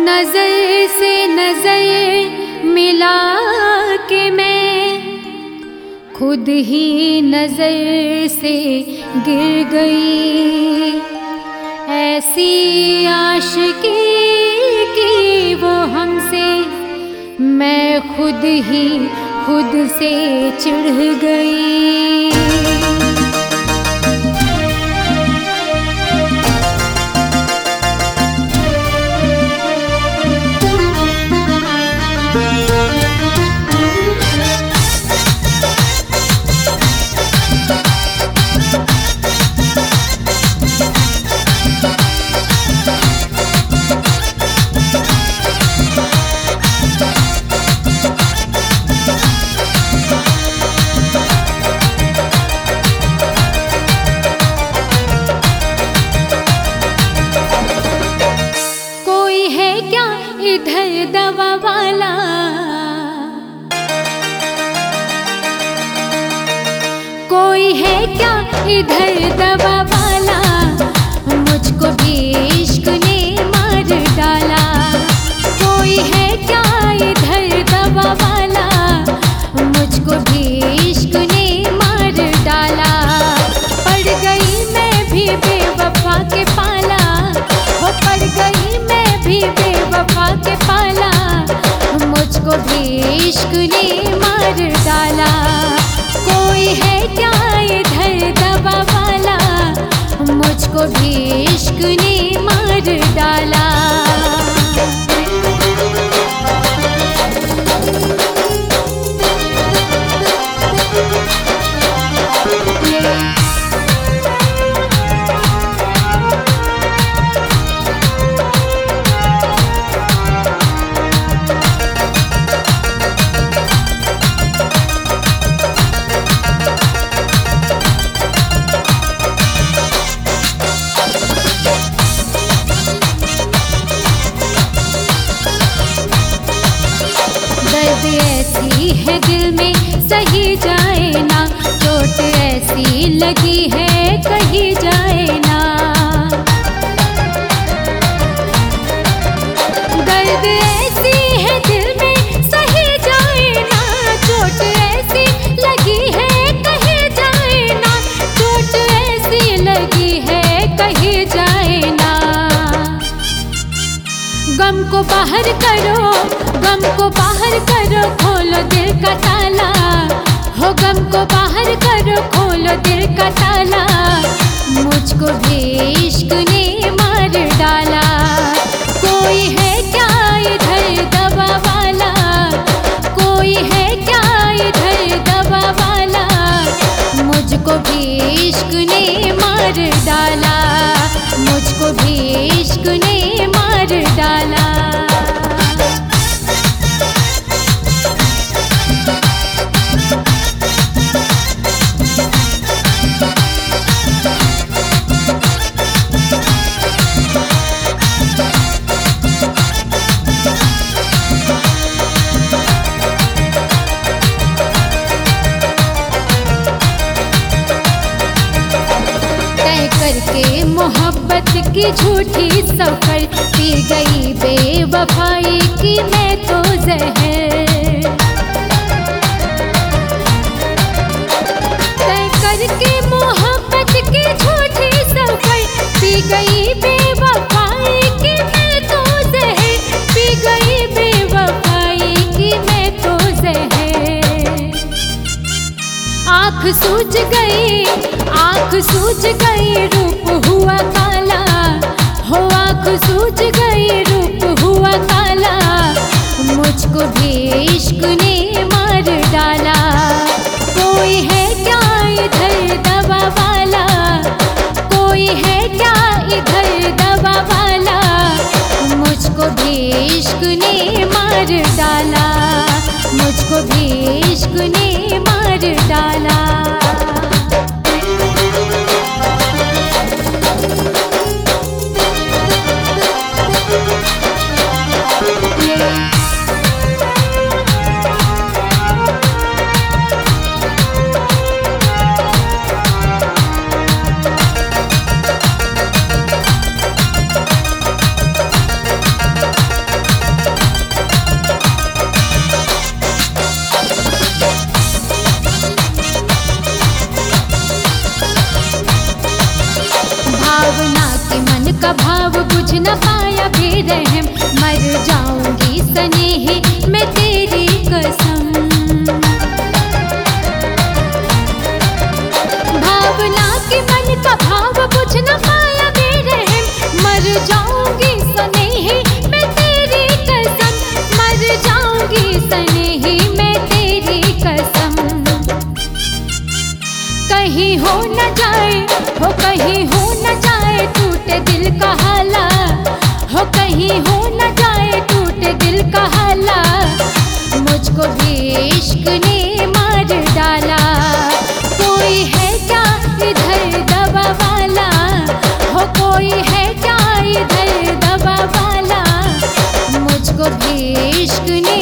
नजर से नजर मिला के मैं खुद ही नजर से गिर गई। ऐसी आशिकी की वो हमसे, मैं खुद ही खुद से चिढ़ गई। इधर दवा वाला, कोई है क्या इधर दवा वाला, मुझको भी इश्क ने मार डाला। कोई है क्या इधर दवा वाला, मुझको भी इश्क ने मार डाला। पड़ गई मैं भी बेवफा के पाला, वो पड़ गई मैं भी बेवफा के पाला, मुझको भी इश्क ने मार डाला। कोई है क्या इधर दवा वाला, मुझको भी इश्क ने मार डाला। दर्द ऐसी है दिल में सही जाए ना, चोट ऐसी लगी है कही जाए ना। दर्द ऐसी है दिल में सही जाए ना, चोट ऐसी लगी है कही जाए ना, चोट ऐसी लगी है कही जाए ना। गम को बाहर करो, गम को बाहर करो, खोलो दिल का ताला। हो गम को बाहर करो, खोलो दिल का ताला, मुझको भी इश्क ने मार डाला। कोई है क्या इधर दवा वाला, कोई है क्या इधर दवा वाला, मुझको भी इश्क ने मार डाला, मुझको भी इश्क ने मार डाला। करके मोहब्बत की झूठी सफर, पी गई बेवफाई की मैं तो जहर। तय करके मोहब्बत की झूठी सफर, पी गई बेवफाई की मैं तो जहर, पी गई बेवफाई की मैं तो जहर। आँख सूझ गई, आँख सूझ गई, रूप हुआ काला। हो आँख सूझ गई, रूप हुआ काला, मुझको भी इश्क ने मार डाला। कोई है क्या इधर दवा वाला, कोई है क्या इधर दवा वाला, मुझको भी इश्क ने मार डाला, मुझको भी इश्क ने मार डाला। बेरहम, मर जाऊंगी सनेही मैं तेरी कसम। भावना के मन का भाव बुझ न पाया बेरहम, मर जाऊंगी सनेही मैं तेरी कसम, मर जाऊंगी सनेही मैं तेरी कसम। कहीं हो न जाए, हो कहीं हो न जाए टूटे दिल का हाला, हो कहीं हो न जाए टूटे दिल का हाला, मुझको भी इश्क ने मार डाला। कोई है क्या इधर दवा वाला, हो कोई है क्या इधर दवा वाला, मुझको भी इश्क ने